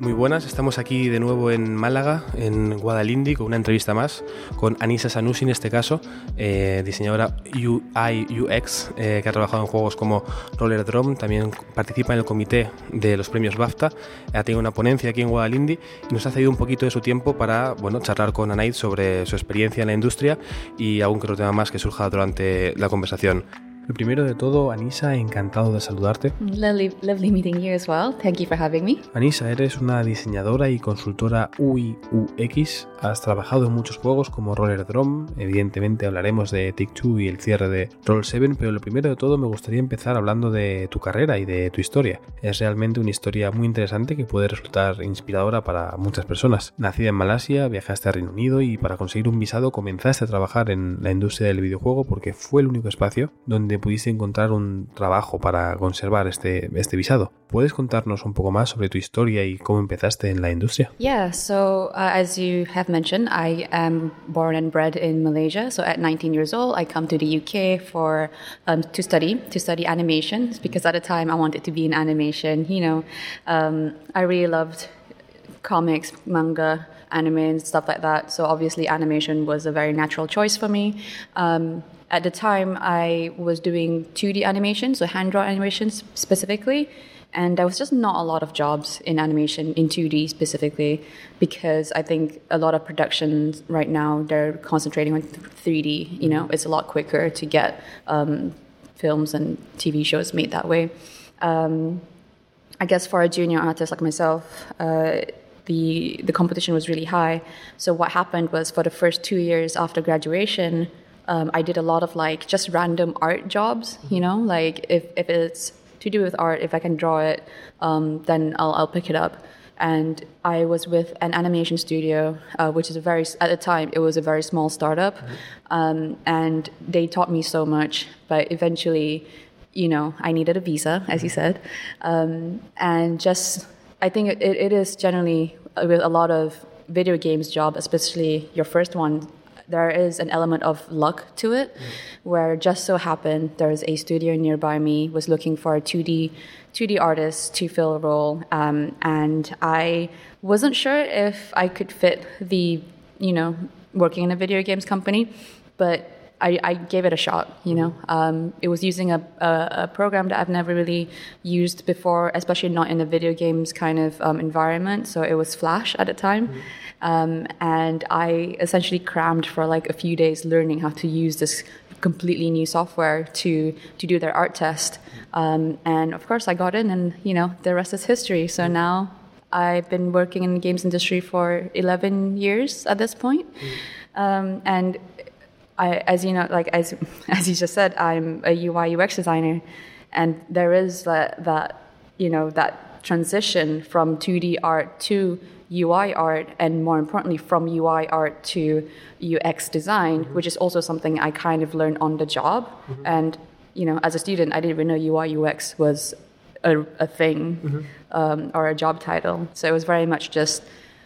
Muy buenas, estamos aquí de nuevo en Málaga, en Guadalindi, con una entrevista más con Anisa Sanusi, en este caso, diseñadora UI UX, que ha trabajado en juegos como Roller Drum, también participa en el comité de los premios BAFTA, ha tenido una ponencia aquí en Guadalindi y nos ha cedido un poquito de su tiempo para charlar con Anaid sobre su experiencia en la industria y algún que otro tema más que surja durante la conversación. Lo primero de todo, Anisa, encantado de saludarte. Lovely meeting you as well. Thank you for having me. Anisa, eres una diseñadora y consultora UI UX. Has trabajado en muchos juegos como Roller Drum. Evidentemente hablaremos de Take-Two y el cierre de Roll7, pero lo primero de todo me gustaría empezar hablando de tu carrera y de tu historia. Es realmente una historia muy interesante que puede resultar inspiradora para muchas personas. Nacida en Malasia, viajaste a Reino Unido y para conseguir un visado comenzaste a trabajar en la industria del videojuego porque fue el único espacio donde pudiste encontrar un trabajo para conservar este visado. ¿Puedes contarnos un poco más sobre tu historia y cómo empezaste en la industria? Yeah, so as you have mentioned, I am born and bred in Malaysia. So at 19 years old, I come to the UK to study animation because at the time I wanted to be in animation. I really loved comics, manga, anime and stuff like that. So obviously animation was a very natural choice for me. At the time, I was doing 2D animation, so hand-drawn animations specifically, and there was just not a lot of jobs in animation, in 2D specifically, because I think a lot of productions right now, they're concentrating on 3D. It's a lot quicker to get films and TV shows made that way. I guess for a junior artist like myself, the competition was really high. So what happened was for the first 2 years after graduation, I did a lot of just random art jobs, like if it's to do with art, if I can draw it, then I'll pick it up. And I was with an animation studio, which is at the time, it was a very small startup. And they taught me so much, but eventually, I needed a visa, as you said. And just, I think it is generally with a lot of video games job, especially your first one, there is an element of luck to it, where just so happened there's a studio nearby me was looking for a 2D artist to fill a role, and I wasn't sure if I could fit the working in a video games company, but I gave it a shot. It was using a program that I've never really used before, especially not in a video games kind of environment. So it was Flash at the time. And I essentially crammed for a few days learning how to use this completely new software to do their art test. And of course I got in, and the rest is history. So now I've been working in the games industry for 11 years at this point. And as you know, as you just said, I'm a UI UX designer, and there is that transition from 2D art to UI art, and more importantly, from UI art to UX design, which is also something I kind of learned on the job. And as a student, I didn't even know UI UX was a thing or a job title. So it was very much just.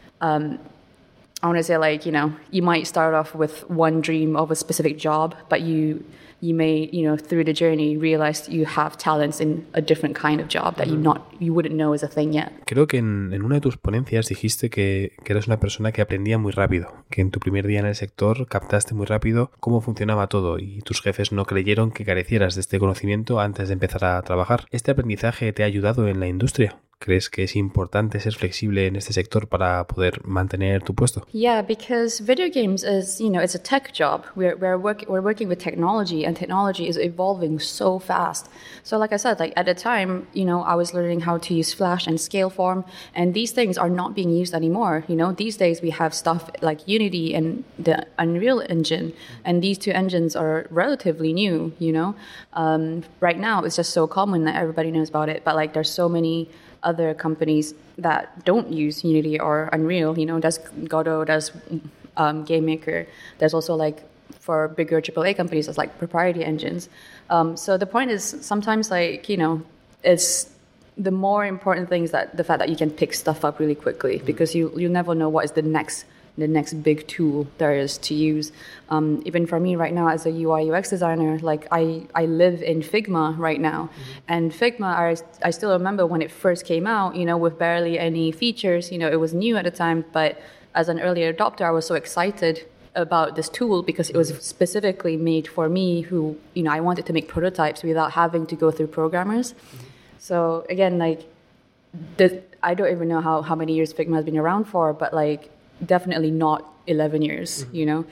I want to say you might start off with one dream of a specific job, but you may, through the journey realize you have talents in a different kind of job that you wouldn't know is a thing yet. Creo que en una de tus ponencias dijiste que eres una persona que aprendía muy rápido, que en tu primer día en el sector captaste muy rápido cómo funcionaba todo y tus jefes no creyeron que carecieras de este conocimiento antes de empezar a trabajar. ¿Este aprendizaje te ha ayudado en la industria? ¿Crees que es importante ser flexible en este sector para poder mantener tu puesto? Yeah, because video games is, it's a tech job. We're working with technology, and technology is evolving so fast. So like I said, at the time, I was learning how to use Flash and Scaleform, and these things are not being used anymore. These days we have stuff like Unity and the Unreal Engine, and these two engines are relatively new, Right now it's just so common that everybody knows about it, but there's so many other companies that don't use Unity or Unreal. There's Godot, there's GameMaker. There's also for bigger AAA companies, there's proprietary engines. So the point is sometimes it's the more important thing is that the fact that you can pick stuff up really quickly, because you never know what is the next the next big tool there is to use. Even for me right now as a UI UX designer, like I live in Figma right now. And Figma, I still remember when it first came out, with barely any features, it was new at the time, but as an early adopter, I was so excited about this tool because it was specifically made for me who, I wanted to make prototypes without having to go through programmers. So again, like, I don't even know how many years Figma has been around for, but like definitely not 11 years,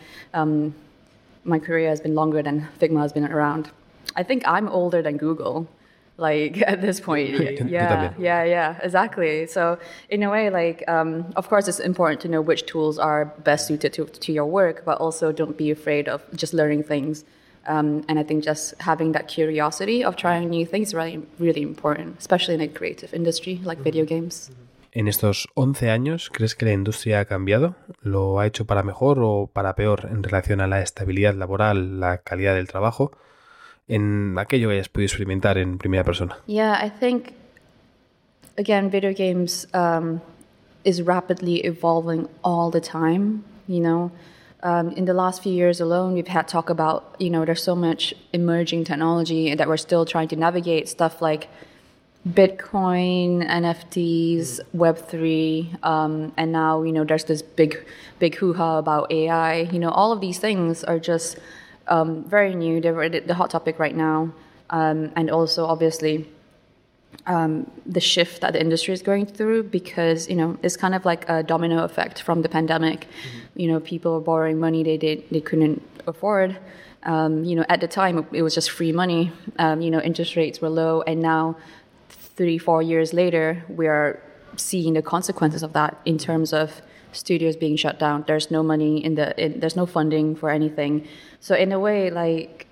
My career has been longer than Figma has been around. I think I'm older than Google, like at this point. Yeah, exactly. So in a way, like, of course, it's important to know which tools are best suited to your work, but also don't be afraid of just learning things. And I think just having that curiosity of trying new things is really, really important, especially in a creative industry like video games. En estos 11 años, ¿crees que la industria ha cambiado? ¿Lo ha hecho para mejor o para peor en relación a la estabilidad laboral, la calidad del trabajo, en aquello que hayas podido experimentar en primera persona? Yeah, I think, again, video games is rapidly evolving all the time, In the last few years alone, we've had talk about, there's so much emerging technology that we're still trying to navigate, stuff like Bitcoin, NFTs, Web3, and now, there's this big hoo-ha about AI. All of these things are just very new. They're the hot topic right now. And also, obviously, the shift that the industry is going through because, it's kind of like a domino effect from the pandemic. People were borrowing money they couldn't afford. At the time, it was just free money. Interest rates were low, and now 3-4 years later, we are seeing the consequences of that in terms of studios being shut down. There's no money there's no funding for anything. So in a way, like,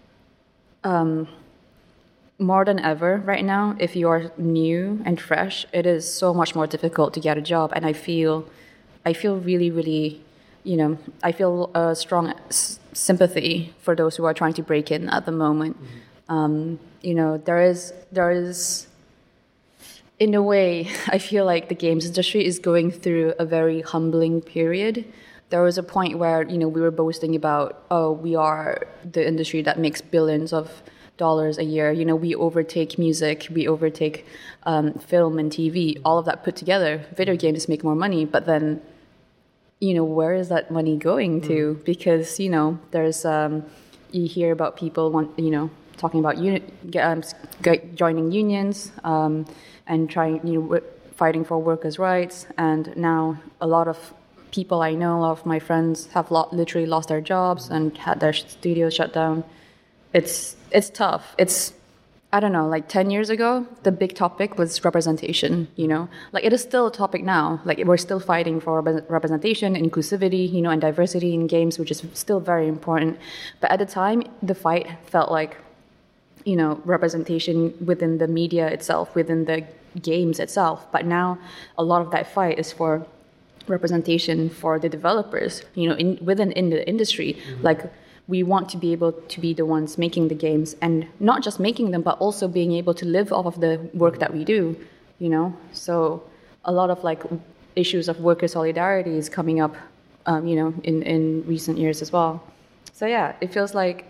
more than ever right now, if you are new and fresh, it is so much more difficult to get a job. And I feel really, really, I feel a strong sympathy for those who are trying to break in at the moment. There is, in a way, I feel like the games industry is going through a very humbling period. There was a point where, we were boasting about, we are the industry that makes billions of dollars a year. We overtake music, we overtake film and TV, all of that put together. Video games make more money, but then, where is that money going to? Because, there's, you hear about people talking about joining unions and trying, fighting for workers' rights. And now a lot of people I know, a lot of my friends have literally lost their jobs and had their studios shut down. It's tough. It's, I don't know, like 10 years ago, the big topic was representation, Like, it is still a topic now. Like, we're still fighting for representation, inclusivity, and diversity in games, which is still very important. But at the time, the fight felt like, representation within the media itself, within the games itself. But now, a lot of that fight is for representation for the developers, within the industry. Like, we want to be able to be the ones making the games and not just making them, but also being able to live off of the work that we do, So a lot of like issues of worker solidarity is coming up, in recent years as well. So yeah, it feels like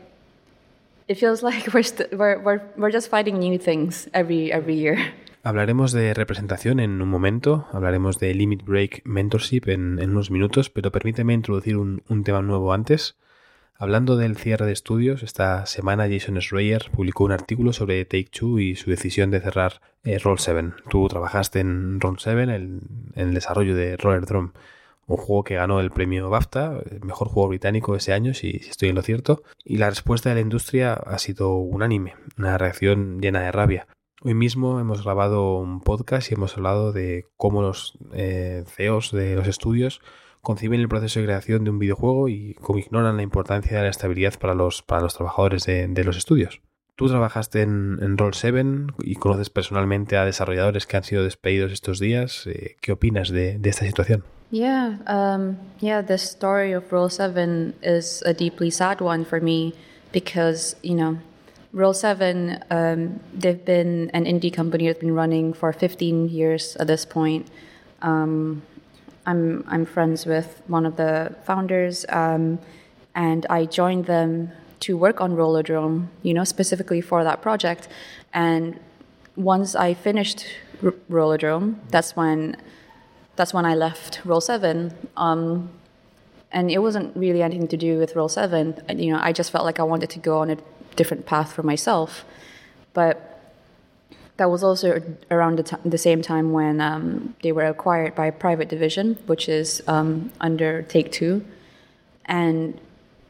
we're just fighting new things every year. Hablaremos de representación en un momento, hablaremos de Limit Break Mentorship en unos minutos, pero permíteme introducir un tema nuevo antes. Hablando del cierre de estudios, esta semana Jason Schreier publicó un artículo sobre Take-Two y su decisión de cerrar Roll7. Tú trabajaste en Roll7, en el desarrollo de Roller Drum, un juego que ganó el premio BAFTA, el mejor juego británico ese año, si estoy en lo cierto, y la respuesta de la industria ha sido unánime, una reacción llena de rabia. Hoy mismo hemos grabado un podcast y hemos hablado de cómo los CEOs de los estudios conciben el proceso de creación de un videojuego y cómo ignoran la importancia de la estabilidad para los trabajadores de los estudios. Tú trabajaste en Roll7 y conoces personalmente a desarrolladores que han sido despedidos estos días. ¿Qué opinas de esta situación? Yeah, the story of Roll7 is a deeply sad one for me because, Roll7, they've been an indie company that's been running for 15 years at this point. I'm friends with one of the founders, and I joined them to work on Rollerdrome, specifically for that project. And once I finished Rollerdrome, that's when I left Roll7. And it wasn't really anything to do with Roll7. I just felt like I wanted to go on a different path for myself. But that was also around the same time when they were acquired by a private division, which is under Take-Two. And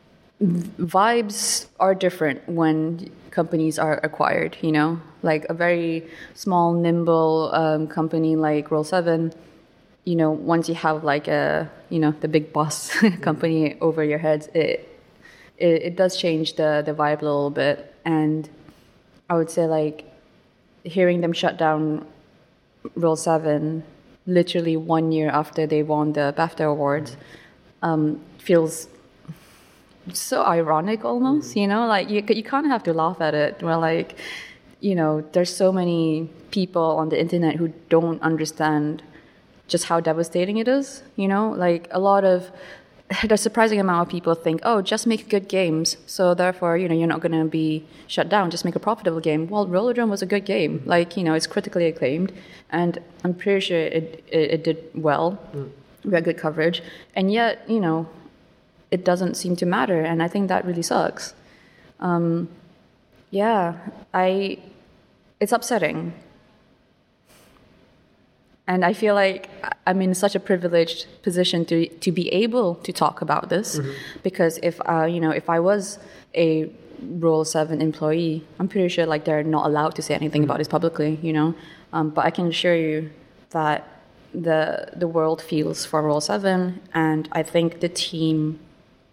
vibes are different when companies are acquired, Like a very small, nimble company like Roll7, once you have like the big boss company over your heads, it does change the vibe a little bit. And I would say like hearing them shut down Roll7 literally 1 year after they won the BAFTA awards feels so ironic almost, like you kind of have to laugh at it. Where like, there's so many people on the internet who don't understand just how devastating it is, like the surprising amount of people think, oh, just make good games, so therefore, you're not going to be shut down, just make a profitable game. Well, Rollerdrome was a good game, like, it's critically acclaimed, and I'm pretty sure it did well. We had good coverage, and yet, it doesn't seem to matter, and I think that really sucks. It's upsetting. And I feel like I'm in such a privileged position to be able to talk about this, because if I was a Roll7 employee, I'm pretty sure like they're not allowed to say anything about this publicly, But I can assure you that the world feels for Roll7, and I think the team.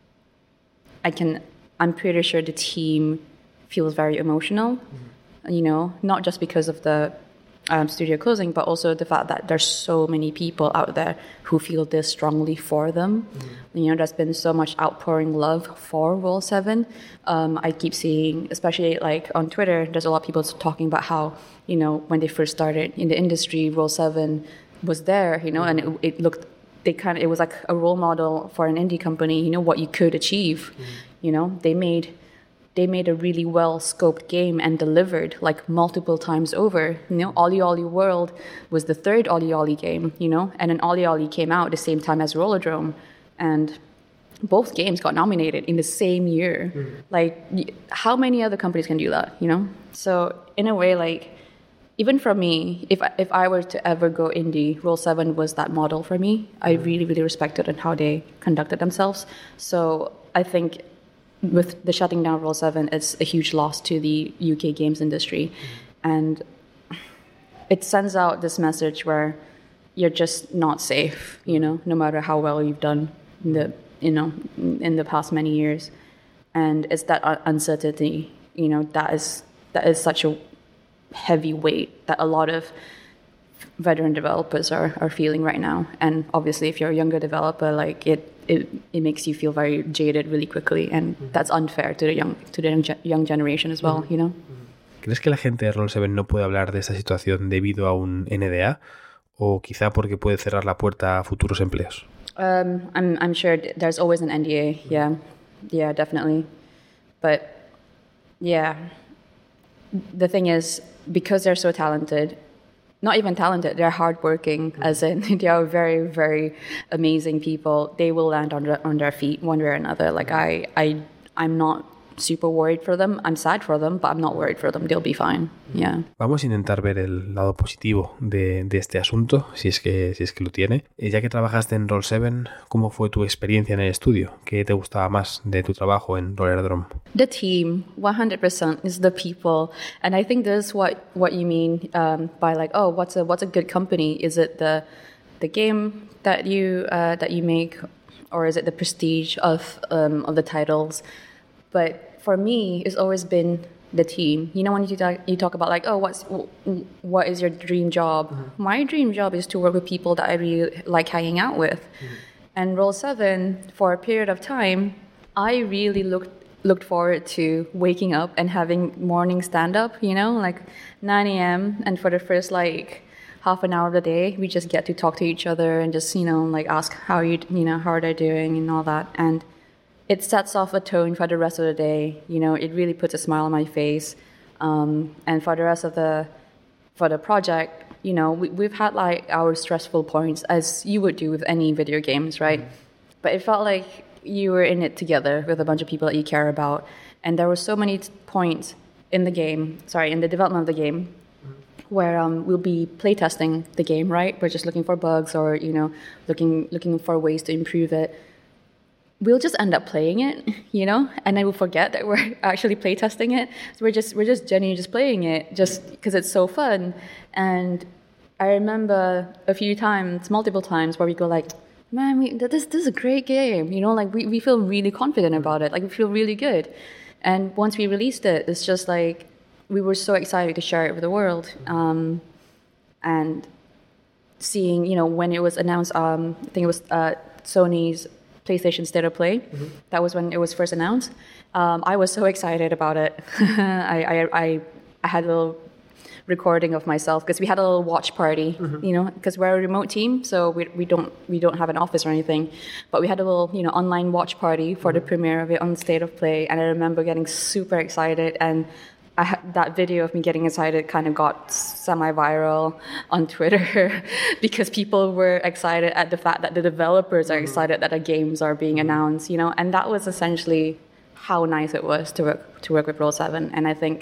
I'm pretty sure the team feels very emotional, not just because of the studio closing, but also the fact that there's so many people out there who feel this strongly for them. There's been so much outpouring love for Roll7. I keep seeing, especially like on Twitter, there's a lot of people talking about how, when they first started in the industry, Roll7 was there, and it looked, it was like a role model for an indie company, what you could achieve. They made a really well-scoped game and delivered like multiple times over. Ollie Ollie World was the third Ollie Ollie game, and then Ollie Ollie came out at the same time as Rollerdrome, and both games got nominated in the same year. Like, how many other companies can do that, So in a way, like, even for me, if I were to ever go indie, Roll7 was that model for me. I really, really respected and how they conducted themselves. So I think with the shutting down of Roll7, it's a huge loss to the UK games industry. And it sends out this message where you're just not safe, no matter how well you've done in the past many years. And it's that uncertainty, that is such a heavy weight that a lot of veteran developers are feeling right now. And obviously, if you're a younger developer, like it makes you feel very jaded really quickly, and that's unfair to the young generation as well, ¿Crees que la gente de Roll7 no puede hablar de esta situación debido a un NDA, o quizá porque puede cerrar la puerta a futuros empleos? I'm sure there's always an NDA. Yeah, definitely. But yeah, the thing is, because they're so talented, not even talented, they're hardworking, as in they are very, very amazing people. They will land on their feet one way or another. Like I'm not super worried for them. I'm sad for them, but I'm not worried for them. They'll be fine. Yeah. Vamos a intentar ver el lado positivo de este asunto, si es que lo tiene. Ya que trabajaste en Roll7, ¿cómo fue tu experiencia en el estudio? ¿Qué te gustaba más de tu trabajo en Rollerdrome? The team, 100% is the people, and I think this is what you mean by like, oh, what's a good company? Is it the game that you make, or is it the prestige of the titles? But for me, it's always been the team. When you talk about like, oh, what is your dream job? Mm-hmm. My dream job is to work with people that I really like hanging out with. Mm-hmm. And Roll7, for a period of time, I really looked forward to waking up and having morning stand-up, like 9 a.m. And for the first like half an hour of the day, we just get to talk to each other and just, like ask how are they doing and all that. And it sets off a tone for the rest of the day. It really puts a smile on my face. And for the rest of for the project, we've had like our stressful points, as you would do with any video games, right? But it felt like you were in it together with a bunch of people that you care about. And there were so many points in the development of the game, where we'll be playtesting the game, right? We're just looking for bugs or, looking for ways to improve it. We'll just end up playing it, and then we'll forget that we're actually playtesting it. So we're just genuinely just playing it just because it's so fun. And I remember multiple times, where we go like, man, this is a great game, like we feel really confident about it, like we feel really good. And once we released it, it's just like we were so excited to share it with the world. And seeing, when it was announced, I think it was Sony's PlayStation State of Play. That was when it was first announced. I was so excited about it. I had a little recording of myself, because we had a little watch party, because we're a remote team, so we don't have an office or anything, but we had a little online watch party for the premiere of it on State of Play. And I remember getting super excited, and that video of me getting excited kind of got semi-viral on Twitter because people were excited at the fact that the developers are excited that the games are being announced, and that was essentially how nice it was to work with Roll7. And I think,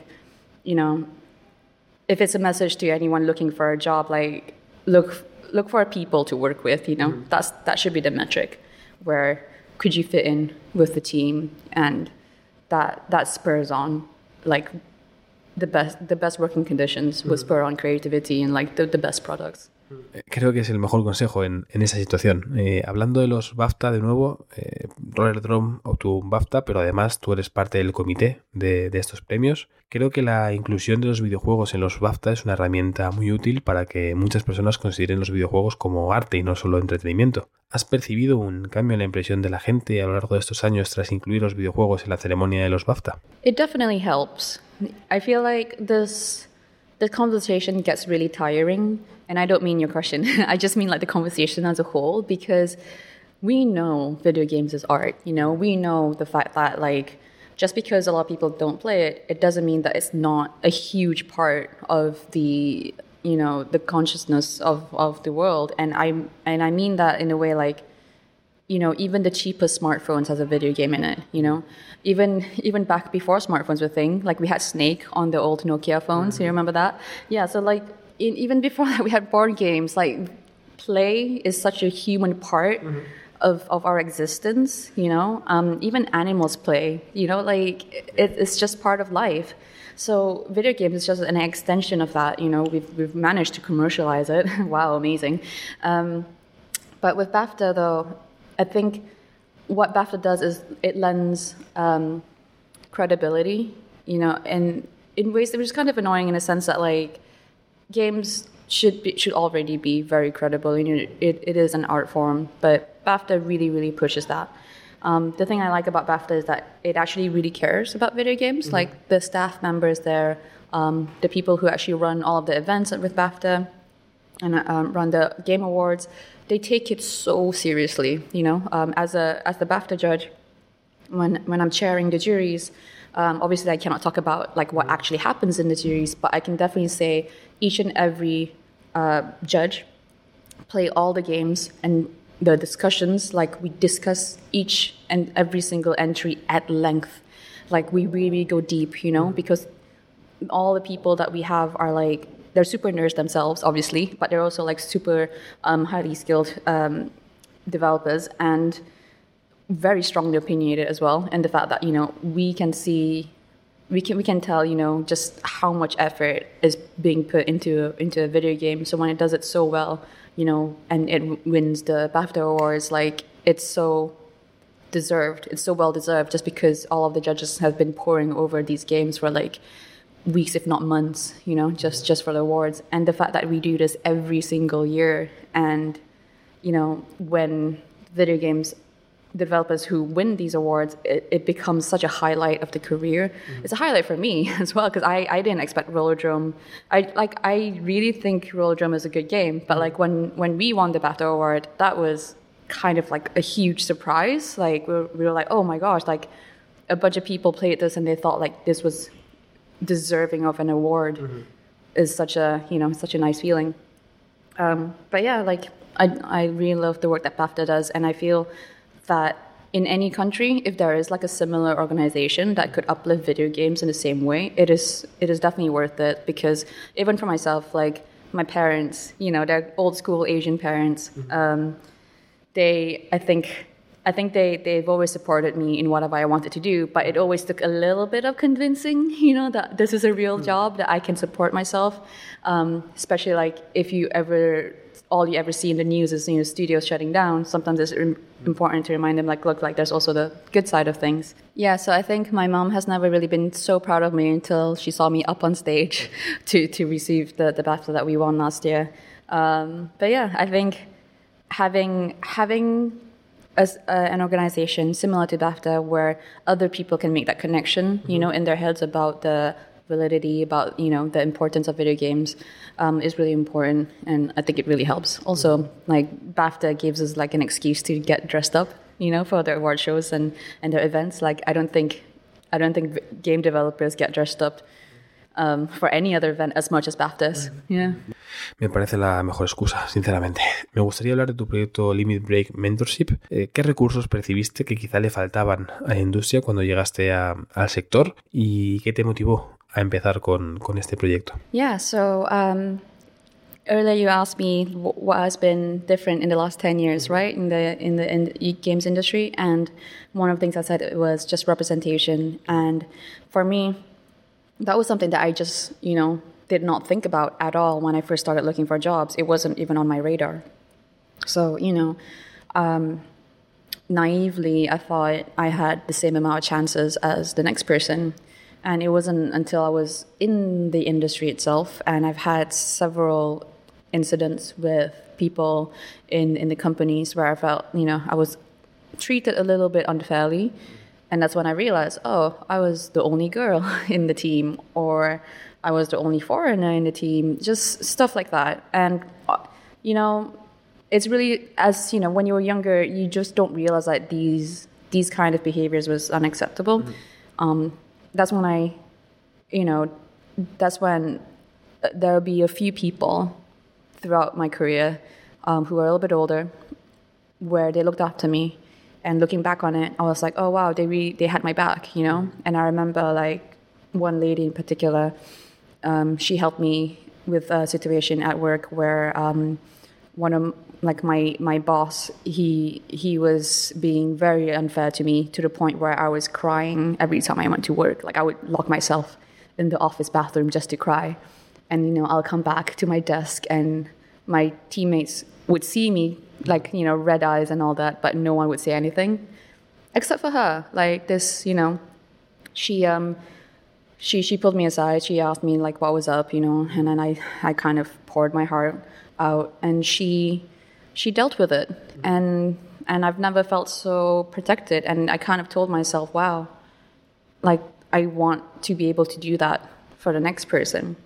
if it's a message to anyone looking for a job, like look for people to work with, that should be the metric. Where could you fit in with the team, and that spurs on like the best working conditions will spur on creativity and like the best products. Creo que es el mejor consejo en esa situación. Hablando de los BAFTA de nuevo, Roller Drome obtuvo un BAFTA, pero además tú eres parte del comité de estos premios. Creo que la inclusión de los videojuegos en los BAFTA es una herramienta muy útil para que muchas personas consideren los videojuegos como arte y no solo entretenimiento. ¿Has percibido un cambio en la impresión de la gente a lo largo de estos años tras incluir los videojuegos en la ceremonia de los BAFTA? It definitely helps. I feel like the conversation gets really tiring, and I don't mean your question. I just mean like the conversation as a whole, because we know video games is art. We know the fact that like just because a lot of people don't play it, it doesn't mean that it's not a huge part of the the consciousness of the world. And I mean that in a way like, even the cheapest smartphones has a video game in it, Even back before smartphones were a thing, like we had Snake on the old Nokia phones. You remember that? Yeah, so like even before that we had board games. Like play is such a human part of our existence, Even animals play, like it's just part of life. So video games is just an extension of that, We've managed to commercialize it. Wow, amazing. But with BAFTA though, I think what BAFTA does is it lends credibility, and in ways that are just kind of annoying in a sense that like games should already be very credible. It is an art form, but BAFTA really, really pushes that. The thing I like about BAFTA is that it actually really cares about video games. Like the staff members there, the people who actually run all of the events with BAFTA and run the Game Awards, they take it so seriously, As the BAFTA judge, when I'm chairing the juries, obviously I cannot talk about like what actually happens in the juries, but I can definitely say each and every judge play all the games and the discussions. Like we discuss each and every single entry at length. Like we really go deep, because all the people that we have are like, they're super nerds themselves, obviously, but they're also like super highly skilled developers and very strongly opinionated as well. And the fact that we can tell just how much effort is being put into a video game. So when it does it so well, and it wins the BAFTA awards, like it's so deserved. It's so well deserved, just because all of the judges have been poring over these games for like weeks, if not months, just for the awards. And the fact that we do this every single year, and when video games developers who win these awards, it becomes such a highlight of the career. It's a highlight for me as well, because I didn't expect Rollerdrome. I really think Rollerdrome is a good game, but like when we won the BAFTA award, that was kind of like a huge surprise. Like we were like, oh my gosh, like a bunch of people played this and they thought like this was deserving of an award. Is such a nice feeling. But yeah, like I really love the work that BAFTA does, and I feel that in any country, if there is like a similar organization that could uplift video games in the same way, it is definitely worth it. Because even for myself, like my parents, they're old school Asian parents. I think they've always supported me in whatever I wanted to do, but it always took a little bit of convincing, that this is a real job, that I can support myself. Especially like if all you ever see in the news is studios shutting down. Sometimes it's important to remind them, like, look, like there's also the good side of things. Yeah, so I think my mom has never really been so proud of me until she saw me up on stage to receive the BAFTA that we won last year. But yeah, I think having as an organization similar to BAFTA where other people can make that connection, in their heads about the validity, about, the importance of video games is really important. And I think it really helps. Also, like BAFTA gives us like an excuse to get dressed up, for the award shows and their events. Like I don't think game developers get dressed up for any other event as much as BAFTAs. Yeah. Me parece la mejor excusa, sinceramente. Me gustaría hablar de tu proyecto Limit Break Mentorship. ¿Qué recursos percibiste que quizá le faltaban a la industria cuando llegaste al sector y qué te motivó a empezar con este proyecto? Yeah, so earlier you asked me what has been different in the last 10 years, right, in the games industry, and one of the things I said was just representation. And for me, that was something that I just, did not think about at all when I first started looking for jobs. It wasn't even on my radar. So, naively, I thought I had the same amount of chances as the next person. And it wasn't until I was in the industry itself, and I've had several incidents with people in the companies where I felt, I was treated a little bit unfairly. And that's when I realized, I was the only girl in the team, or I was the only foreigner in the team, just stuff like that. And, it's really, as, when you were younger, you just don't realize that these kind of behaviors was unacceptable. That's when there'll be a few people throughout my career who are a little bit older, where they looked after me. And looking back on it, I was like, oh, wow, they had my back, And I remember, like, one lady in particular, she helped me with a situation at work where one of, like, my boss, he was being very unfair to me to the point where I was crying every time I went to work. Like, I would lock myself in the office bathroom just to cry. And, I'll come back to my desk and my teammates would see me, like, red eyes and all that, but no one would say anything except for her. Like this, she pulled me aside. She asked me like what was up, and then I kind of poured my heart out, and she dealt with it. And I've never felt so protected. And I kind of told myself, wow, like I want to be able to do that for the next person.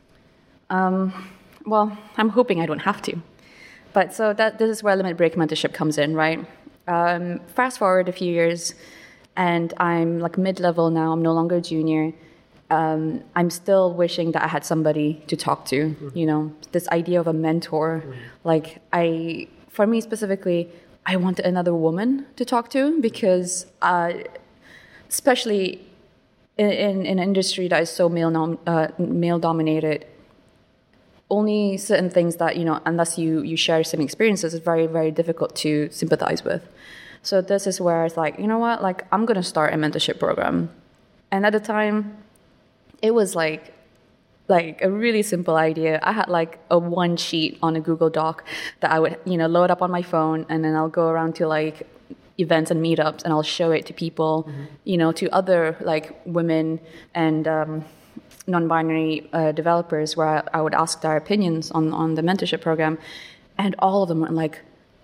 Well, I'm hoping I don't have to. But so this is where Limit Break Mentorship comes in, right? Fast forward a few years, and I'm like mid-level now. I'm no longer a junior. I'm still wishing that I had somebody to talk to, this idea of a mentor. Like for me specifically, I wanted another woman to talk to because especially in an industry that is so male-dominated, only certain things that, unless you share some experiences, is very, very difficult to sympathize with. So this is where it's like, you know what, like I'm going to start a mentorship program. And at the time, it was like a really simple idea. I had like a one sheet on a Google Doc that I would, load up on my phone, and then I'll go around to like events and meetups and I'll show it to people, to other like women and non-binary developers, where I would ask their opinions on the mentorship program. And all of them were like,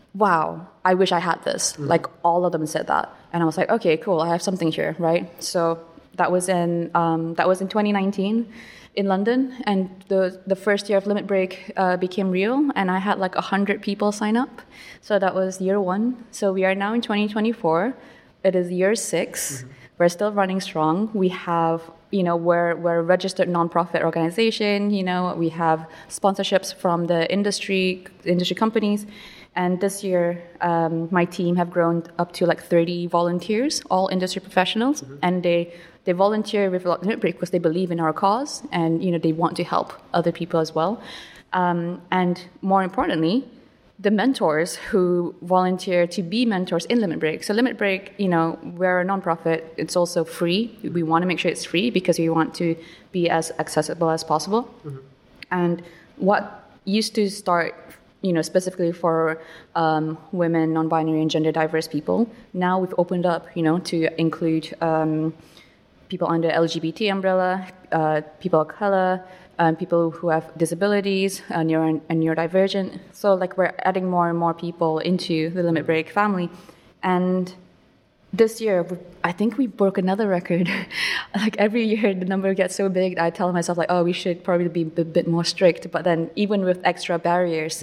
wow, I wish I had this. Like all of them said that. And I was like, okay, cool, I have something here, right? So that was in 2019 in London, and the first year of Limit Break became real, and I had like 100 people sign up. So that was year one. So we are now in 2024. It is year 6. We're still running strong. We have, we're a registered nonprofit organization. We have sponsorships from the industry companies. And this year, my team have grown up to like 30 volunteers, all industry professionals, and they volunteer with Limit Break because they believe in our cause, and they want to help other people as well. And more importantly, the mentors who volunteer to be mentors in Limit Break. So Limit Break, we're a nonprofit. It's also free. We want to make sure it's free because we want to be as accessible as possible. And what used to start, specifically for women, non-binary, and gender diverse people, now we've opened up, to include people under LGBT umbrella, people of color, people who have disabilities, neurodivergent. So like we're adding more and more people into the Limit Break family. And this year, I think we broke another record. Like every year, the number gets so big, I tell myself like, oh, we should probably be a bit more strict. But then even with extra barriers,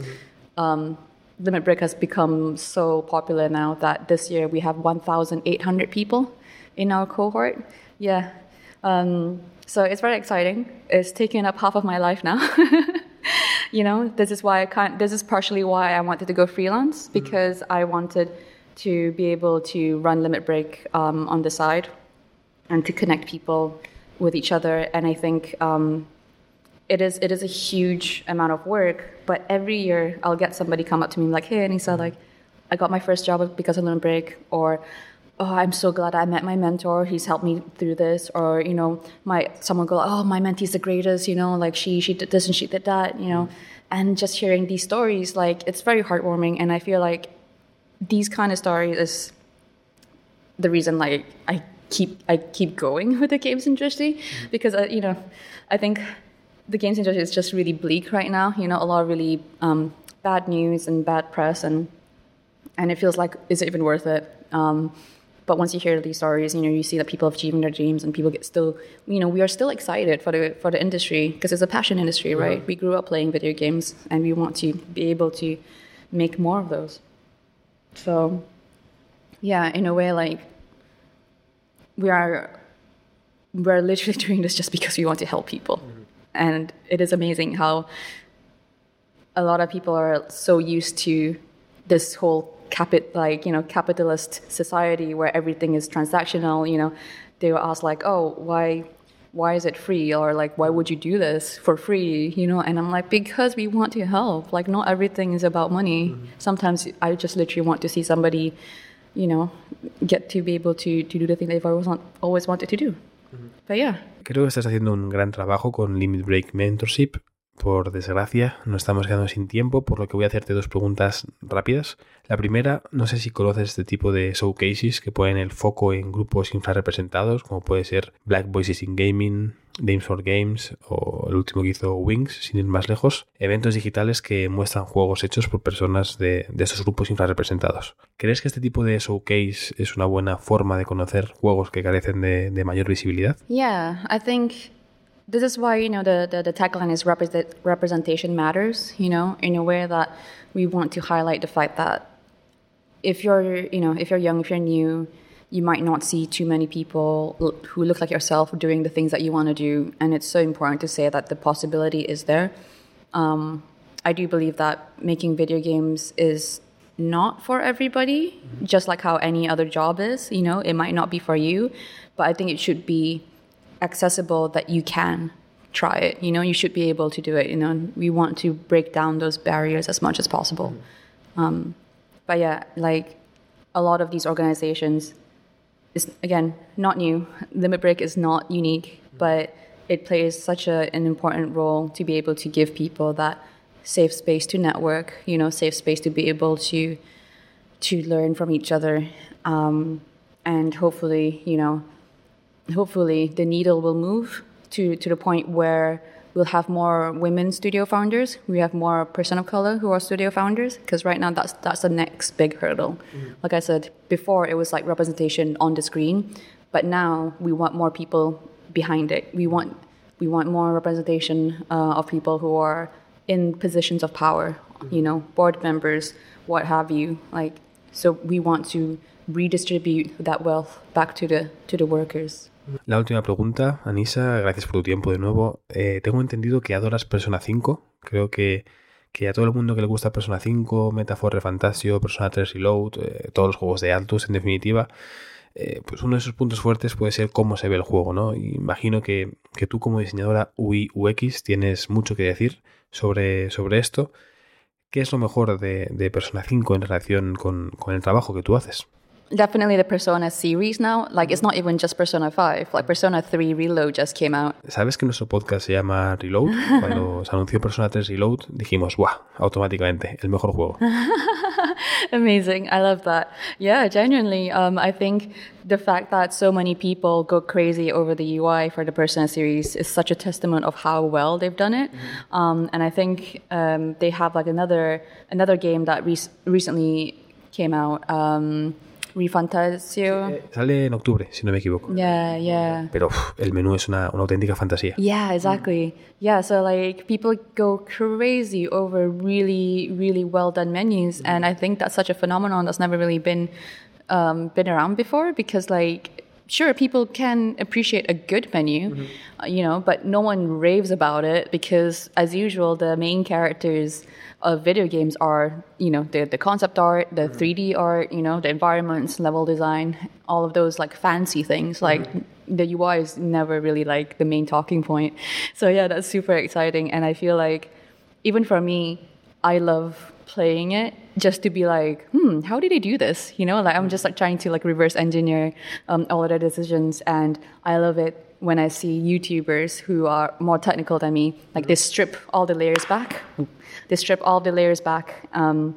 Limit Break has become so popular now that this year we have 1,800 people in our cohort. Yeah. So it's very exciting. It's taken up half of my life now. This is partially why I wanted to go freelance, because I wanted to be able to run Limit Break on the side and to connect people with each other. And I think it is a huge amount of work, but every year I'll get somebody come up to me like, hey, Anissa, like I got my first job because of Limit Break, or oh, I'm so glad I met my mentor. He's helped me through this. Or, someone go, oh, my mentee's the greatest, like she did this and she did that, And just hearing these stories, like, it's very heartwarming. And I feel like these kind of stories is the reason, like, I keep going with the games industry. Because, I think the games industry is just really bleak right now. A lot of really bad news and bad press. And it feels like, is it even worth it? But once you hear these stories, you see that people are achieving their dreams, and people get still, we are still excited for the industry because it's a passion industry, right? Yeah. We grew up playing video games, and we want to be able to make more of those. So, yeah, in a way, like we're literally doing this just because we want to help people, and it is amazing how a lot of people are so used to this whole capitalist society where everything is transactional. They will ask like, oh, why is it free? Or like, why would you do this for free? And I'm like, because we want to help. Like, not everything is about money. Sometimes I just literally want to see somebody, get to be able to do the thing they've always wanted to do. But yeah. Creo que estás haciendo un gran trabajo con Limit Break Mentorship. Por desgracia, nos estamos quedando sin tiempo, por lo que voy a hacerte 2 preguntas rápidas. La primera, no sé si conoces este tipo de showcases que ponen el foco en grupos infrarrepresentados, como puede ser Black Voices in Gaming, Games for Games o el último que hizo Wings, sin ir más lejos. Eventos digitales que muestran juegos hechos por personas de esos grupos infrarrepresentados. ¿Crees que este tipo de showcase es una buena forma de conocer juegos que carecen de mayor visibilidad? Yeah, I think this is why, the tagline is representation matters, in a way that we want to highlight the fact that if you're young, if you're new, you might not see too many people who look like yourself doing the things that you want to do. And it's so important to say that the possibility is there. I do believe that making video games is not for everybody, just like how any other job is. It might not be for you, but I think it should be accessible that you can try it. You should be able to do it. We want to break down those barriers as much as possible. But yeah, like a lot of these organizations is, again, not new. Limit Break is not unique, but it plays such an important role to be able to give people that safe space to network, safe space to be able to learn from each other. And hopefully the needle will move to the point where we'll have more women studio founders. We have more person of color who are studio founders, because right now that's the next big hurdle. Like I said before, it was like representation on the screen, but now we want more people behind it. We want more representation of people who are in positions of power, board members, what have you. Like, so we want to redistribute that wealth back to the workers. La última pregunta, Anisa, gracias por tu tiempo de nuevo. Tengo entendido que adoras Persona 5. Creo que a todo el mundo que le gusta Persona 5, Metaphor Refantasio, Persona 3 Reload, todos los juegos de Atlus, en definitiva, pues uno de sus puntos fuertes puede ser cómo se ve el juego, ¿no? Y imagino que tú como diseñadora UI UX tienes mucho que decir sobre esto. ¿Qué es lo mejor de Persona 5 en relación con el trabajo que tú haces? Definitely the Persona series now. Like, it's not even just Persona 5. Like, Persona 3 Reload just came out. ¿Sabes que nuestro podcast se llama Reload? Cuando se anunció Persona 3 Reload, dijimos, ¡guau! Automáticamente, el mejor juego. Amazing. I love that. Yeah, genuinely. I think the fact that so many people go crazy over the UI for the Persona series is such a testament of how well they've done it. And I think they have like another game that recently came out. Refantasio. Sale en octubre, si no me equivoco. Yeah. Pero el menú es una auténtica fantasía. Yeah, exactly. Yeah, so like people go crazy over really, really well done menus, and I think that's such a phenomenon that's never really been around before, because like, sure, people can appreciate a good menu, but no one raves about it because, as usual, the main characters of video games are, the concept art, the 3D art, the environments, level design, all of those like fancy things. Like the UI is never really like the main talking point. So yeah, that's super exciting. And I feel like even for me, I love playing it just to be like, how did they do this? Like I'm just like trying to like reverse engineer all of their decisions. And I love it when I see YouTubers who are more technical than me, like they strip all the layers back. They strip all the layers back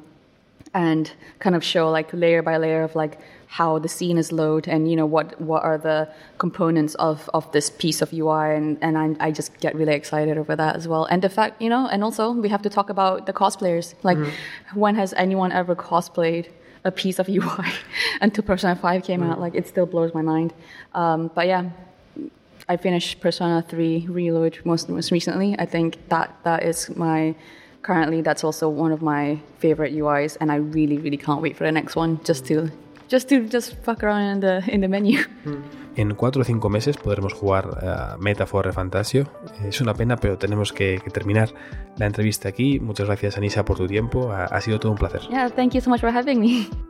and kind of show like layer by layer of like how the scene is loaded and, what are the components of this piece of UI. And I just get really excited over that as well. And the fact, and also we have to talk about the cosplayers. Like when has anyone ever cosplayed a piece of UI until Persona 5 came out? Like it still blows my mind. But yeah, I finished Persona 3 Reload most recently. I think that is currently that's also one of my favorite UIs, and I really, really can't wait for the next one just to fuck around in the menu. En 4 o 5 meses podremos jugar Metaphor Refantasio. Es una pena, pero tenemos que terminar la entrevista aquí. Muchas gracias, Anisa, por tu tiempo. Ha sido todo un placer. Yeah, thank you so much for having me.